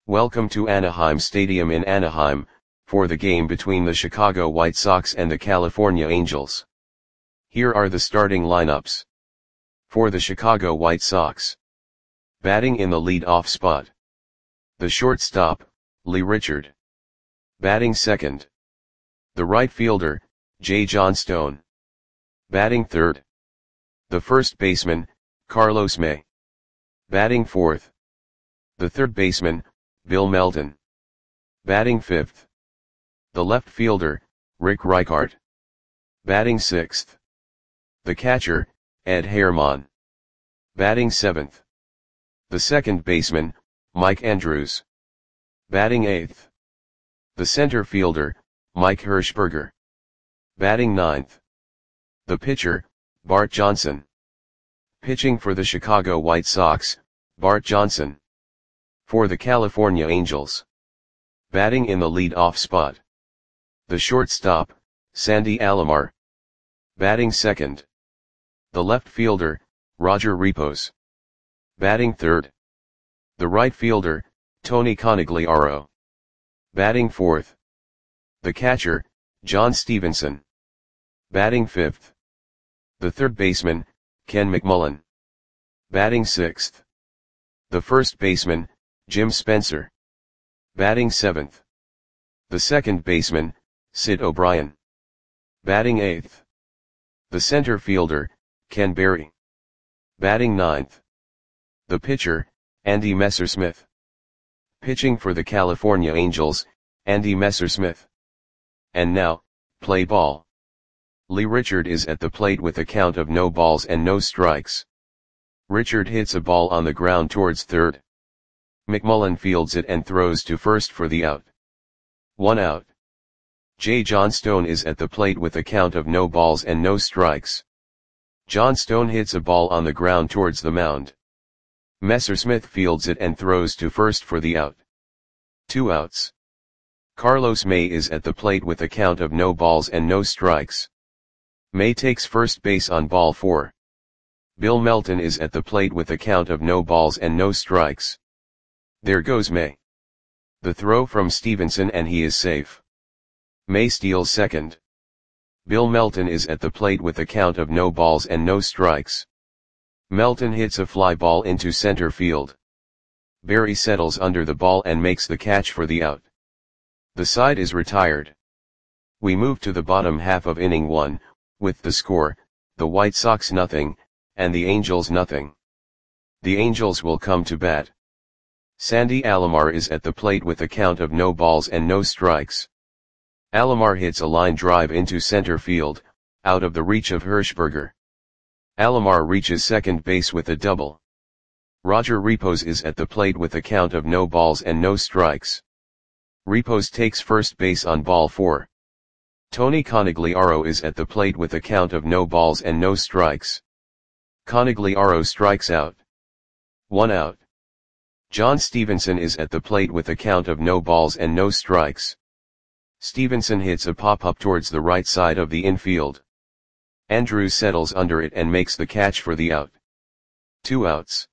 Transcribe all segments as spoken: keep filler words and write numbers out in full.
Welcome to Anaheim Stadium in Anaheim, for the game between the Chicago White Sox and the California Angels. Here are the starting lineups. For the Chicago White Sox. Batting in the lead-off spot. The shortstop, Lee Richard. Batting second. The right fielder, Jay Johnstone. Batting third. The first baseman, Carlos May. Batting fourth. The third baseman, Bill Melton. Batting fifth. The left fielder, Rick Reichart. Batting sixth. The catcher, Ed Herman. Batting seventh. The second baseman, Mike Andrews. Batting eighth. The center fielder, Mike Hirschberger. Batting ninth. The pitcher, Bart Johnson. Pitching for the Chicago White Sox, Bart Johnson. For the California Angels. Batting in the lead-off spot. The shortstop, Sandy Alomar. Batting second. The left fielder, Roger Repos. Batting third. The right fielder, Tony Conigliaro. Batting fourth. The catcher, John Stevenson. Batting fifth. The third baseman, Ken McMullen. Batting sixth. The first baseman, Jim Spencer. Batting seventh. The second baseman, Sid O'Brien. Batting eighth. The center fielder, Ken Berry. Batting ninth. The pitcher, Andy Messersmith. Pitching for the California Angels, Andy Messersmith. And now, play ball. Lee Richard is at the plate with a count of no balls and no strikes. Richard hits a ball on the ground towards third. McMullen fields it and throws to first for the out. One out. Jay Johnstone is at the plate with a count of no balls and no strikes. Johnstone hits a ball on the ground towards the mound. Messersmith fields it and throws to first for the out. Two outs. Carlos May is at the plate with a count of no balls and no strikes. May takes first base on ball four. Bill Melton is at the plate with a count of no balls and no strikes. There goes May. The throw from Stevenson and he is safe. May steals second. Bill Melton is at the plate with a count of no balls and no strikes. Melton hits a fly ball into center field. Berry settles under the ball and makes the catch for the out. The side is retired. We move to the bottom half of inning one, with the score, the White Sox nothing, and the Angels nothing. The Angels will come to bat. Sandy Alomar is at the plate with a count of no balls and no strikes. Alomar hits a line drive into center field, out of the reach of Hirschberger. Alomar reaches second base with a double. Roger Repos is at the plate with a count of no balls and no strikes. Repos takes first base on ball four. Tony Conigliaro is at the plate with a count of no balls and no strikes. Conigliaro strikes out. One out. John Stevenson is at the plate with a count of no balls and no strikes. Stevenson hits a pop-up towards the right side of the infield. Andrews settles under it and makes the catch for the out. Two outs.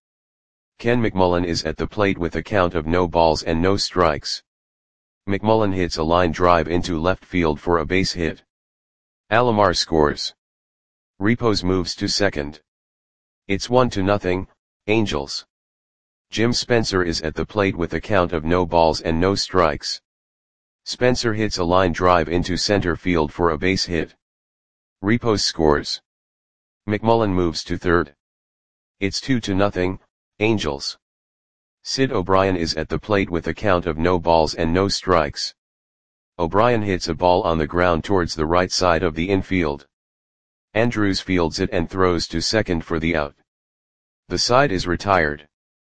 Ken McMullen is at the plate with a count of no balls and no strikes. McMullen hits a line drive into left field for a base hit. Alomar scores. Repos moves to second. It's one to nothing, Angels. Jim Spencer is at the plate with a count of no balls and no strikes. Spencer hits a line drive into center field for a base hit. Repos scores. McMullen moves to third. It's two to nothing, Angels. Sid O'Brien is at the plate with a count of no balls and no strikes. O'Brien hits a ball on the ground towards the right side of the infield. Andrews fields it and throws to second for the out. The side is retired.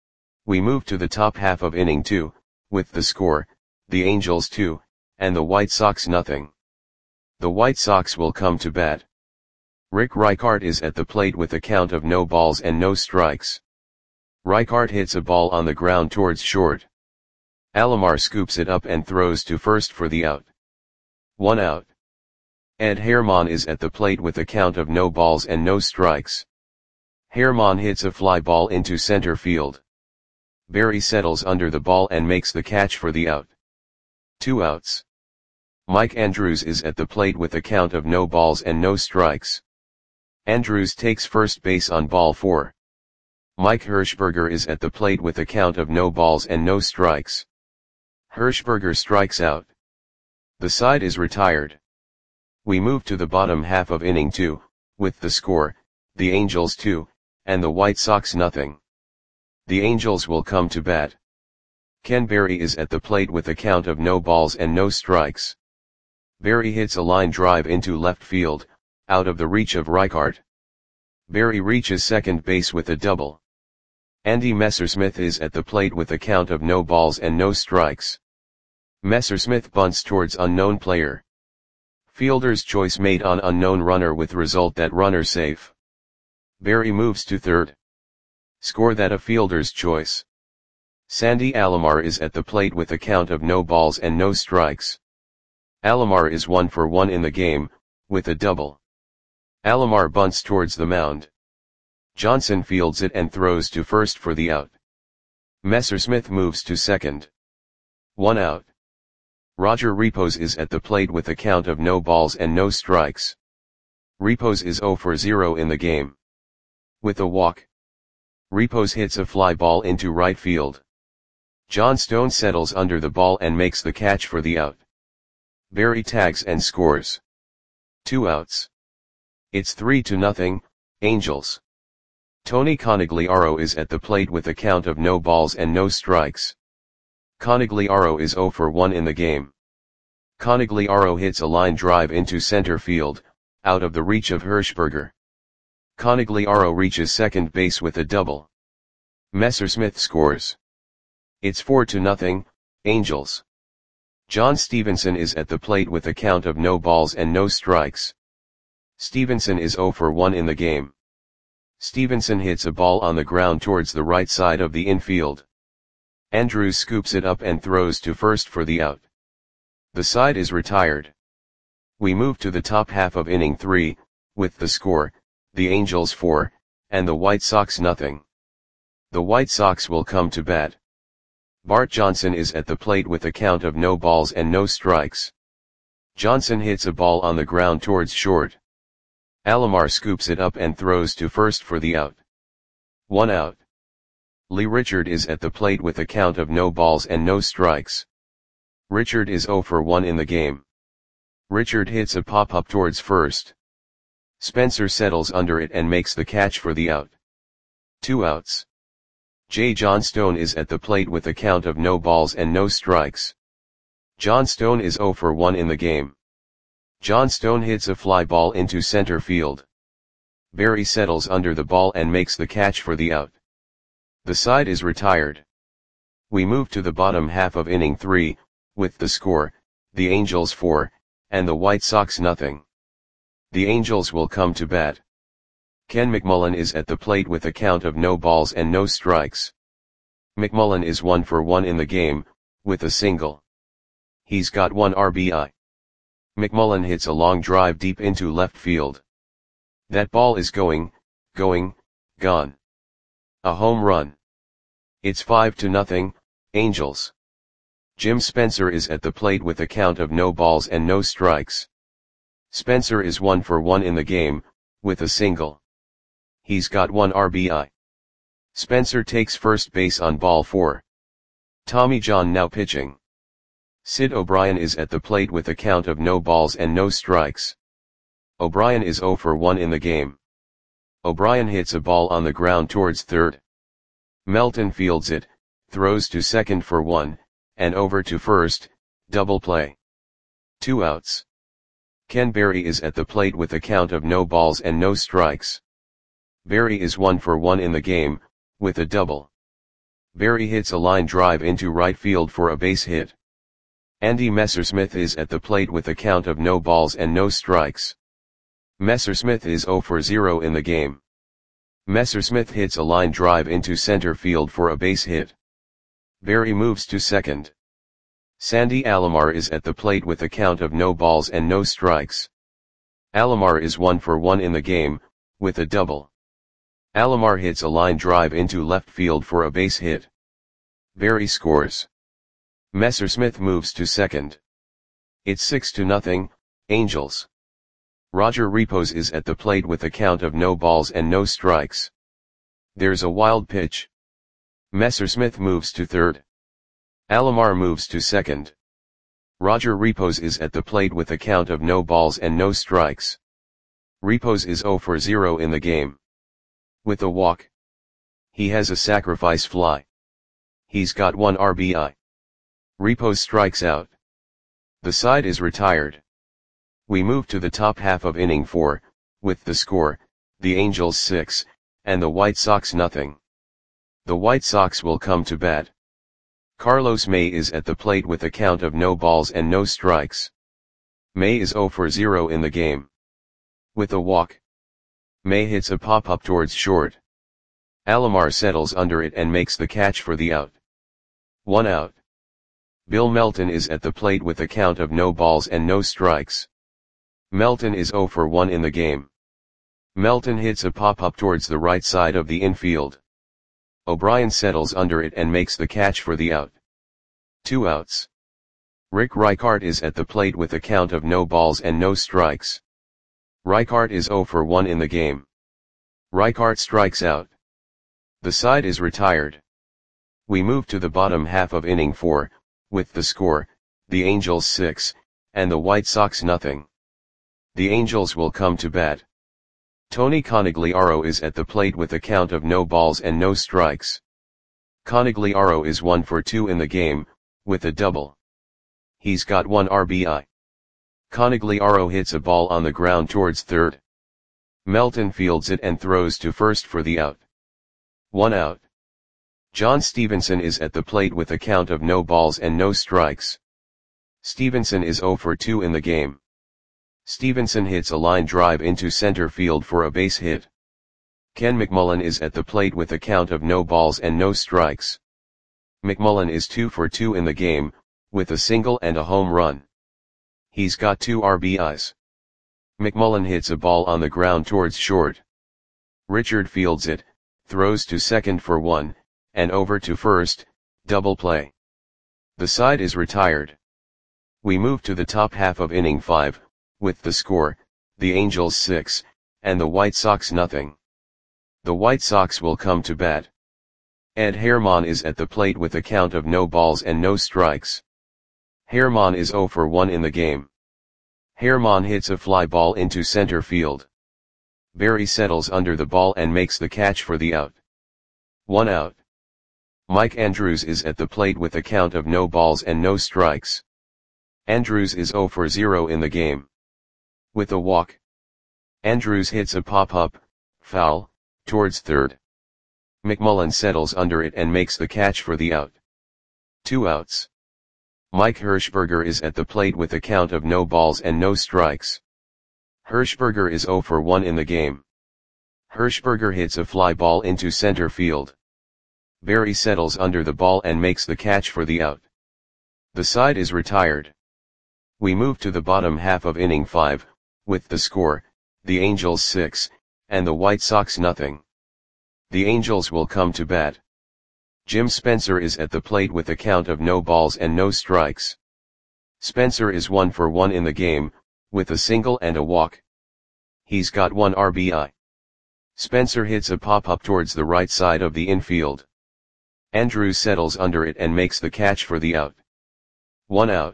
We move to the top half of inning two, with the score, the Angels two, and the White Sox nothing. The White Sox will come to bat. Rick Reichart is at the plate with a count of no balls and no strikes. Reichart hits a ball on the ground towards short. Alomar scoops it up and throws to first for the out. One out. Ed Herman is at the plate with a count of no balls and no strikes. Herman hits a fly ball into center field. Barry settles under the ball and makes the catch for the out. Two outs. Mike Andrews is at the plate with a count of no balls and no strikes. Andrews takes first base on ball four. Mike Hirschberger is at the plate with a count of no balls and no strikes. Hirschberger strikes out. The side is retired. We move to the bottom half of inning two, with the score, the Angels two, and the White Sox nothing. The Angels will come to bat. Ken Berry is at the plate with a count of no balls and no strikes. Berry hits a line drive into left field, out of the reach of Reichart. Berry reaches second base with a double. Andy Messersmith is at the plate with a count of no balls and no strikes. Messersmith bunts towards unknown player. Fielder's choice made on unknown runner with result that runner safe. Berry moves to third. Score that a fielder's choice. Sandy Alomar is at the plate with a count of no balls and no strikes. Alomar is one for one in the game, with a double. Alomar bunts towards the mound. Johnson fields it and throws to first for the out. Messersmith moves to second. One out. Roger Repos is at the plate with a count of no balls and no strikes. Repos is zero for zero in the game. With a walk. Repos hits a fly ball into right field. John Stone settles under the ball and makes the catch for the out. Berry tags and scores. Two outs. It's three to nothing, Angels. Tony Conigliaro is at the plate with a count of no balls and no strikes. Conigliaro is zero for one in the game. Conigliaro hits a line drive into center field, out of the reach of Hirschberger. Conigliaro reaches second base with a double. Messersmith scores. It's four to nothing, Angels. John Stevenson is at the plate with a count of no balls and no strikes. Stevenson is zero for one in the game. Stevenson hits a ball on the ground towards the right side of the infield. Andrews scoops it up and throws to first for the out. The side is retired. We move to the top half of inning three, with the score, the Angels four, and the White Sox nothing. The White Sox will come to bat. Bart Johnson is at the plate with a count of no balls and no strikes. Johnson hits a ball on the ground towards short. Alomar scoops it up and throws to first for the out. One out. Lee Richard is at the plate with a count of no balls and no strikes. Richard is zero for one in the game. Richard hits a pop-up towards first. Spencer settles under it and makes the catch for the out. Two outs. J. John Stone is at the plate with a count of no balls and no strikes. John Stone is zero for one in the game. John Stone hits a fly ball into center field. Berry settles under the ball and makes the catch for the out. The side is retired. We move to the bottom half of inning three, with the score, the Angels four, and the White Sox nothing. The Angels will come to bat. Ken McMullen is at the plate with a count of no balls and no strikes. McMullen is one for one in the game, with a single. He's got one R B I. McMullen hits a long drive deep into left field. That ball is going, going, gone. A home run. It's five to nothing, Angels. Jim Spencer is at the plate with a count of no balls and no strikes. Spencer is one for one in the game, with a single. He's got one R B I. Spencer takes first base on ball four. Tommy John now pitching. Sid O'Brien is at the plate with a count of no balls and no strikes. O'Brien is zero for one in the game. O'Brien hits a ball on the ground towards third. Melton fields it, throws to second for one, and over to first, double play. Two outs. Ken Berry is at the plate with a count of no balls and no strikes. Berry is one for one in the game, with a double. Berry hits a line drive into right field for a base hit. Andy Messersmith is at the plate with a count of no balls and no strikes. Messersmith is zero for zero in the game. Messersmith hits a line drive into center field for a base hit. Berry moves to second. Sandy Alomar is at the plate with a count of no balls and no strikes. Alomar is one for one in the game, with a double. Alomar hits a line drive into left field for a base hit. Berry scores. Messersmith moves to second. It's six to nothing, Angels. Roger Repos is at the plate with a count of no balls and no strikes. There's a wild pitch. Messersmith moves to third. Alomar moves to second. Roger Repos is at the plate with a count of no balls and no strikes. Repos is zero for zero in the game. With a walk. He has a sacrifice fly. He's got one R B I. Repos strikes out. The side is retired. We move to the top half of inning four, with the score, the Angels six, and the White Sox nothing. The White Sox will come to bat. Carlos May is at the plate with a count of no balls and no strikes. May is zero for zero in the game. With a walk. May hits a pop-up towards short. Alomar settles under it and makes the catch for the out. One out. Bill Melton is at the plate with a count of no balls and no strikes. Melton is zero for one in the game. Melton hits a pop-up towards the right side of the infield. O'Brien settles under it and makes the catch for the out. Two outs. Rick Reichart is at the plate with a count of no balls and no strikes. Reichart is zero for one in the game. Reichart strikes out. The side is retired. We move to the bottom half of inning four, with the score, the Angels six, and the White Sox nothing. The Angels will come to bat. Tony Conigliaro is at the plate with a count of no balls and no strikes. Conigliaro is one for two in the game, with a double. He's got one R B I. Conigliaro hits a ball on the ground towards third. Melton fields it and throws to first for the out. One out. John Stevenson is at the plate with a count of no balls and no strikes. Stevenson is zero for two in the game. Stevenson hits a line drive into center field for a base hit. Ken McMullen is at the plate with a count of no balls and no strikes. McMullen is two for two in the game, with a single and a home run. He's got two R B Is. McMullen hits a ball on the ground towards short. Richard fields it, throws to second for one, and over to first, double play. The side is retired. We move to the top half of inning five, with the score, the Angels six, and the White Sox nothing. The White Sox will come to bat. Ed Herman is at the plate with a count of no balls and no strikes. Herman is zero for one in the game. Herman hits a fly ball into center field. Berry settles under the ball and makes the catch for the out. One out. Mike Andrews is at the plate with a count of no balls and no strikes. Andrews is zero for zero in the game. With a walk. Andrews hits a pop-up, foul, towards third. McMullen settles under it and makes the catch for the out. Two outs. Mike Hirschberger is at the plate with a count of no balls and no strikes. Hirschberger is zero for one in the game. Hirschberger hits a fly ball into center field. Berry settles under the ball and makes the catch for the out. The side is retired. We move to the bottom half of inning five, with the score, the Angels six, and the White Sox nothing. The Angels will come to bat. Jim Spencer is at the plate with a count of no balls and no strikes. Spencer is one for one in the game, with a single and a walk. He's got one R B I. Spencer hits a pop-up towards the right side of the infield. Andrews settles under it and makes the catch for the out. One out.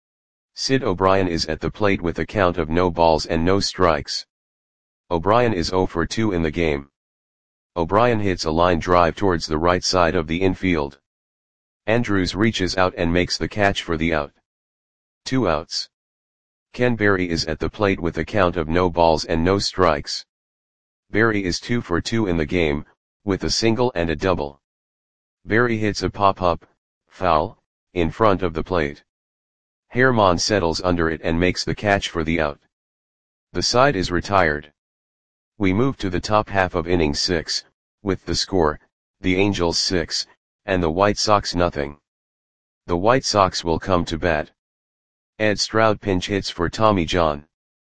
Sid O'Brien is at the plate with a count of no balls and no strikes. O'Brien is zero for two in the game. O'Brien hits a line drive towards the right side of the infield. Andrews reaches out and makes the catch for the out. Two outs. Ken Berry is at the plate with a count of no balls and no strikes. Berry is two for two in the game, with a single and a double. Berry hits a pop-up, foul, in front of the plate. Herman settles under it and makes the catch for the out. The side is retired. We move to the top half of inning six, with the score, the Angels six, and the White Sox nothing. The White Sox will come to bat. Ed Stroud pinch hits for Tommy John.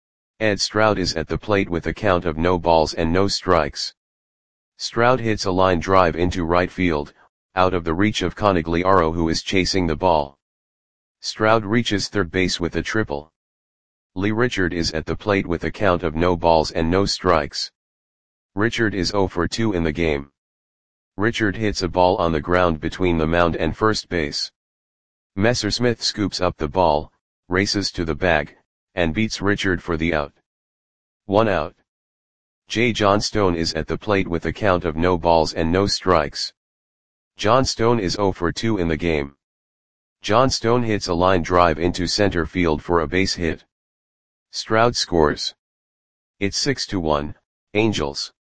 Ed Stroud is at the plate with a count of no balls and no strikes. Stroud hits a line drive into right field, out of the reach of Conegliaro, who is chasing the ball. Stroud reaches third base with a triple. Lee Richard is at the plate with a count of no balls and no strikes. Richard is zero for two in the game. Richard hits a ball on the ground between the mound and first base. Messersmith scoops up the ball, races to the bag, and beats Richard for the out. One out. J. Johnstone is at the plate with a count of no balls and no strikes. Johnstone is zero for two in the game. Johnstone hits a line drive into center field for a base hit. Stroud scores. It's six to one, Angels.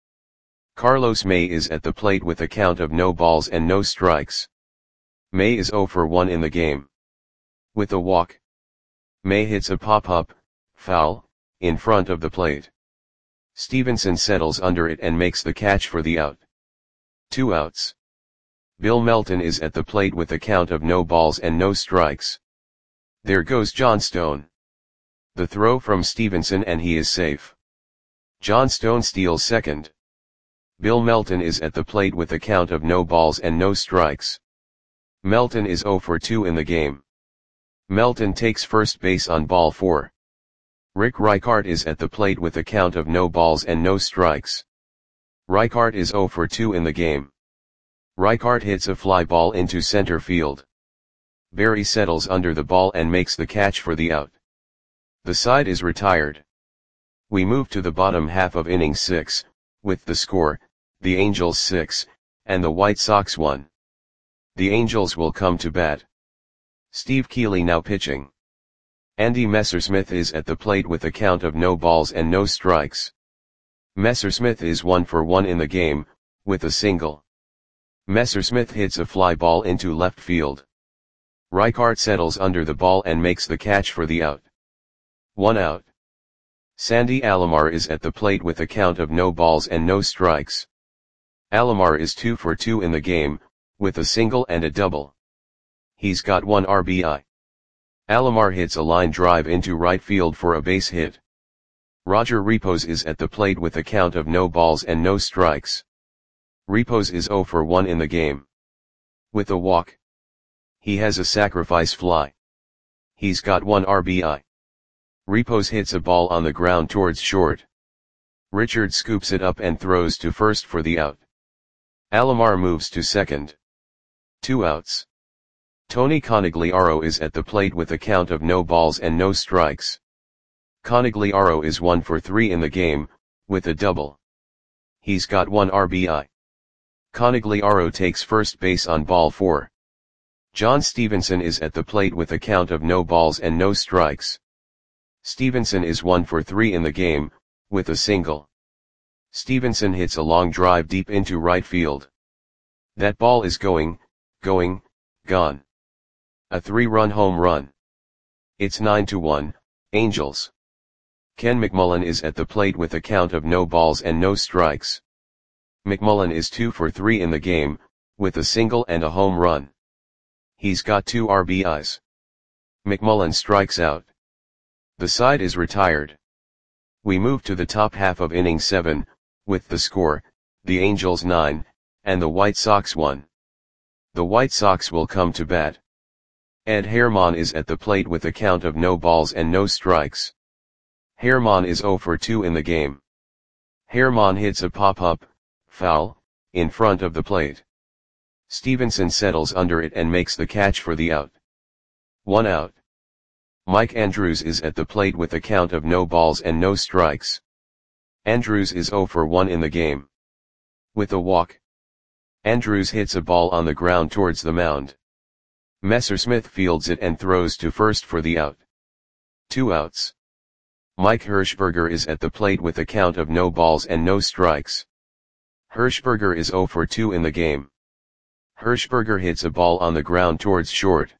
Carlos May is at the plate with a count of no balls and no strikes. May is zero for one in the game. With a walk, May hits a pop-up, foul, in front of the plate. Stevenson settles under it and makes the catch for the out. Two outs. Bill Melton is at the plate with a count of no balls and no strikes. There goes Johnstone. The throw from Stevenson and he is safe. Johnstone steals second. Bill Melton is at the plate with a count of no balls and no strikes. Melton is zero for two in the game. Melton takes first base on ball four. Rick Reichart is at the plate with a count of no balls and no strikes. Reichart is zero for two in the game. Reichart hits a fly ball into center field. Barry settles under the ball and makes the catch for the out. The side is retired. We move to the bottom half of inning six, with the score, the Angels six, and the White Sox one. The Angels will come to bat. Steve Keeley now pitching. Andy Messersmith is at the plate with a count of no balls and no strikes. Messersmith is one for one in the game, with a single. Messersmith hits a fly ball into left field. Reichart settles under the ball and makes the catch for the out. One out. Sandy Alomar is at the plate with a count of no balls and no strikes. Alomar is two for two in the game, with a single and a double. He's got one R B I. Alomar hits a line drive into right field for a base hit. Roger Repos is at the plate with a count of no balls and no strikes. Repos is zero for one in the game. With a walk, he has a sacrifice fly. He's got one R B I. Repos hits a ball on the ground towards short. Richard scoops it up and throws to first for the out. Alomar moves to second. Two outs. Tony Conegliaro is at the plate with a count of no balls and no strikes. Conegliaro is one for three in the game, with a double. He's got one R B I. Conegliaro takes first base on ball four. John Stevenson is at the plate with a count of no balls and no strikes. Stevenson is one for three in the game, with a single. Stevenson hits a long drive deep into right field. That ball is going, going, gone. A three-run home run. It's nine to one, Angels. Ken McMullen is at the plate with a count of no balls and no strikes. McMullen is two for three in the game, with a single and a home run. He's got two R B Is. McMullen strikes out. The side is retired. We move to the top half of inning seven, with the score, the Angels nine, and the White Sox one. The White Sox will come to bat. Ed Herman is at the plate with a count of no balls and no strikes. Herman is zero for two in the game. Herman hits a pop-up, foul, in front of the plate. Stevenson settles under it and makes the catch for the out. One out. Mike Andrews is at the plate with a count of no balls and no strikes. Andrews is zero for one in the game. With a walk, Andrews hits a ball on the ground towards the mound. Messersmith fields it and throws to first for the out. Two outs. Mike Hirschberger is at the plate with a count of no balls and no strikes. Hirschberger is zero for two in the game. Hirschberger hits a ball on the ground towards short.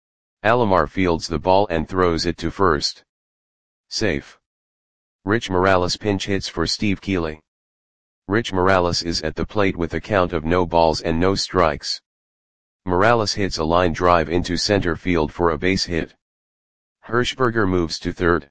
Alomar fields the ball and throws it to first. Safe. Rich Morales pinch hits for Steve Keeley. Rich Morales is at the plate with a count of no balls and no strikes. Morales hits a line drive into center field for a base hit. Hirschberger moves to third.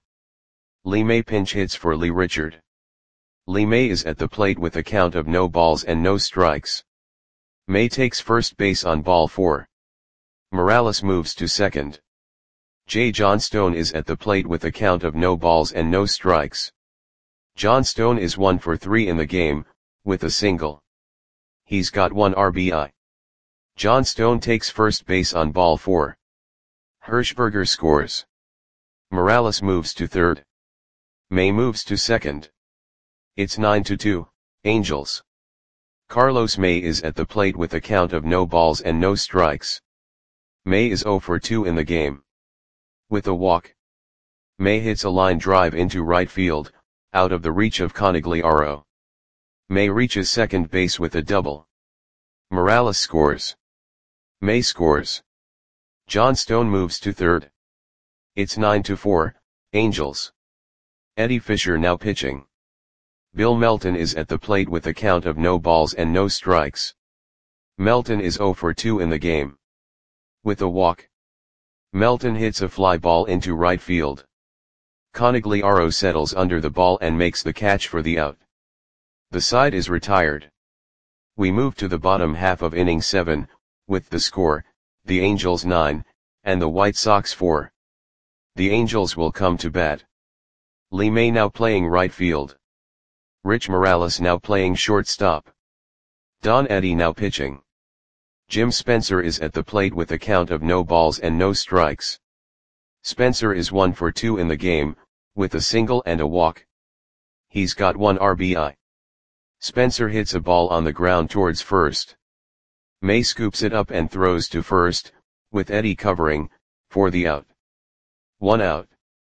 Lee May pinch hits for Lee Richard. Lee May is at the plate with a count of no balls and no strikes. May takes first base on ball four. Morales moves to second. J. Johnstone is at the plate with a count of no balls and no strikes. Johnstone is one for three in the game, with a single. He's got one R B I. Johnstone takes first base on ball four. Hirschberger scores. Morales moves to third. May moves to second. It's nine to two, Angels. Carlos May is at the plate with a count of no balls and no strikes. May is zero for two in the game. With a walk. May hits a line drive into right field, out of the reach of Conigliaro. May reaches second base with a double. Morales scores. May scores. Johnstone moves to third. It's nine to four, Angels. Eddie Fisher now pitching. Bill Melton is at the plate with a count of no balls and no strikes. Melton is zero for two in the game. With a walk. Melton hits a fly ball into right field. Conigliaro settles under the ball and makes the catch for the out. The side is retired. We move to the bottom half of inning seven, with the score, the Angels nine, and the White Sox four. The Angels will come to bat. Lee May now playing right field. Rich Morales now playing shortstop. Don Eddy now pitching. Jim Spencer is at the plate with a count of no balls and no strikes. Spencer is one for two in the game, with a single and a walk. He's got one R B I. Spencer hits a ball on the ground towards first. May scoops it up and throws to first, with Eddy covering, for the out. One out.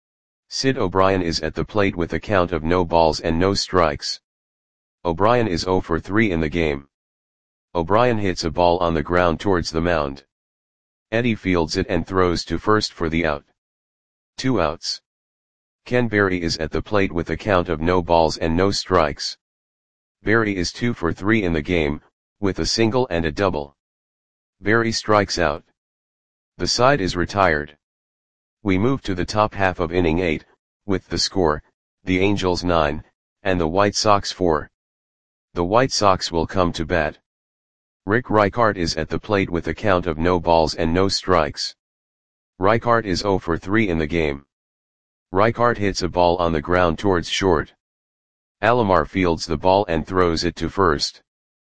Sid O'Brien is at the plate with a count of no balls and no strikes. O'Brien is zero for three in the game. O'Brien hits a ball on the ground towards the mound. Eddy fields it and throws to first for the out. Two outs. Ken Berry is at the plate with a count of no balls and no strikes. Berry is two for three in the game, with a single and a double. Berry strikes out. The side is retired. We move to the top half of inning eight, with the score, the Angels nine, and the White Sox four. The White Sox will come to bat. Rick Reichart is at the plate with a count of no balls and no strikes. Reichart is zero for three in the game. Reichart hits a ball on the ground towards short. Alomar fields the ball and throws it to first.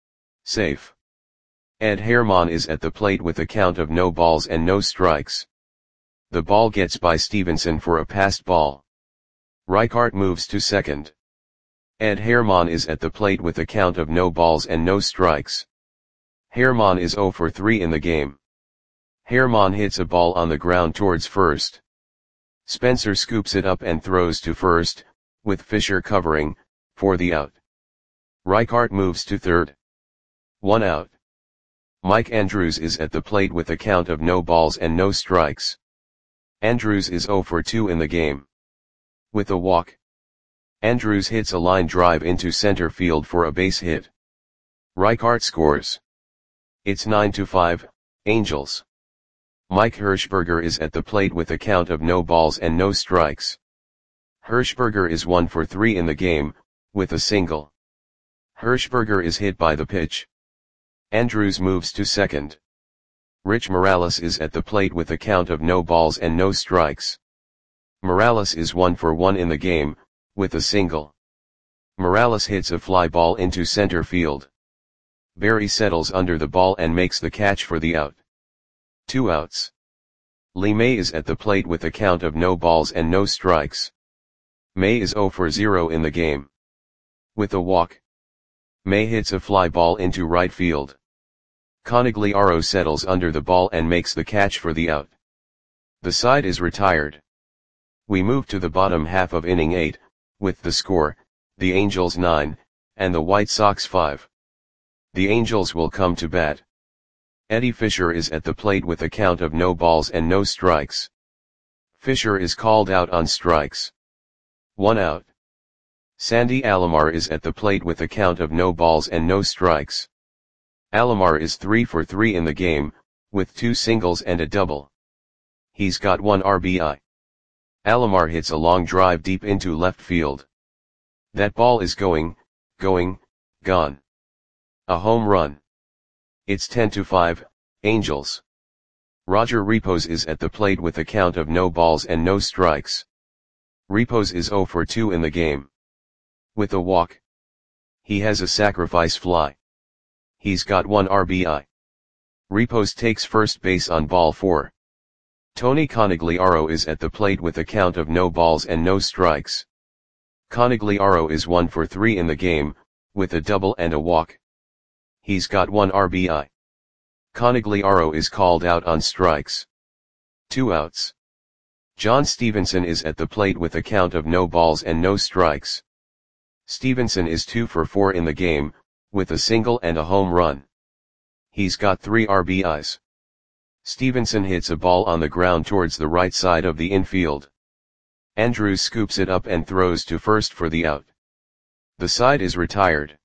Safe. Ed Herman is at the plate with a count of no balls and no strikes. The ball gets by Stevenson for a passed ball. Reichart moves to second. Ed Herman is at the plate with a count of no balls and no strikes. Herman is zero for three in the game. Herman hits a ball on the ground towards first. Spencer scoops it up and throws to first, with Fisher covering, for the out. Reichart moves to third. One out. Mike Andrews is at the plate with a count of no balls and no strikes. Andrews is zero for two in the game. With a walk. Andrews hits a line drive into center field for a base hit. Reichart scores. It's nine to five, Angels. Mike Hirschberger is at the plate with a count of no balls and no strikes. Hirschberger is one for three in the game, with a single. Hirschberger is hit by the pitch. Andrews moves to second. Rich Morales is at the plate with a count of no balls and no strikes. Morales is one for one in the game, with a single. Morales hits a fly ball into center field. Berry settles under the ball and makes the catch for the out. Two outs. Lee May is at the plate with a count of no balls and no strikes. May is zero for zero in the game. With a walk. May hits a fly ball into right field. Conigliaro settles under the ball and makes the catch for the out. The side is retired. We move to the bottom half of inning eight, with the score, the Angels nine, and the White Sox five. The Angels will come to bat. Eddie Fisher is at the plate with a count of no balls and no strikes. Fisher is called out on strikes. One out. Sandy Alomar is at the plate with a count of no balls and no strikes. Alomar is three for three in the game, with two singles and a double. He's got one R B I. Alomar hits a long drive deep into left field. That ball is going, going, gone. A home run. It's ten to five, Angels. Roger Repos is at the plate with a count of no balls and no strikes. Repos is zero for two in the game. With a walk. He has a sacrifice fly. He's got one R B I. Repos takes first base on ball four. Tony Conigliaro is at the plate with a count of no balls and no strikes. Conigliaro is one for three in the game, with a double and a walk. He's got one R B I. Conigliaro is called out on strikes. Two outs. John Stevenson is at the plate with a count of no balls and no strikes. Stevenson is two for four in the game, with a single and a home run. He's got three R B Is. Stevenson hits a ball on the ground towards the right side of the infield. Andrews scoops it up and throws to first for the out. The side is retired.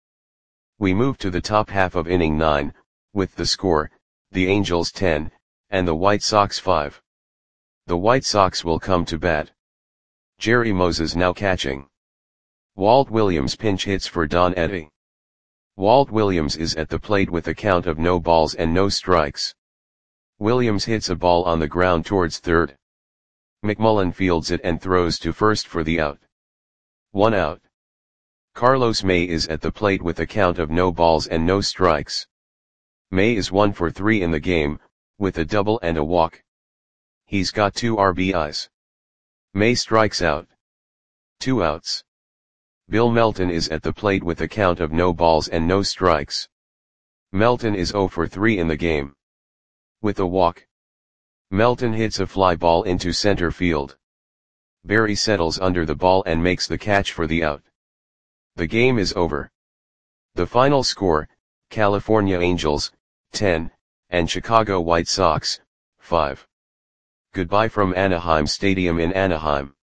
We move to the top half of inning nine, with the score, the Angels ten, and the White Sox five. The White Sox will come to bat. Jerry Moses now catching. Walt Williams pinch hits for Don Eddy. Walt Williams is at the plate with a count of no balls and no strikes. Williams hits a ball on the ground towards third. McMullen fields it and throws to first for the out. One out. Carlos May is at the plate with a count of no balls and no strikes. May is one for three in the game, with a double and a walk. He's got two R B Is. May strikes out. Two outs. Bill Melton is at the plate with a count of no balls and no strikes. Melton is zero for three in the game. With a walk. Melton hits a fly ball into center field. Barry settles under the ball and makes the catch for the out. The game is over. The final score, California Angels, ten, and Chicago White Sox, five. Goodbye from Anaheim Stadium in Anaheim.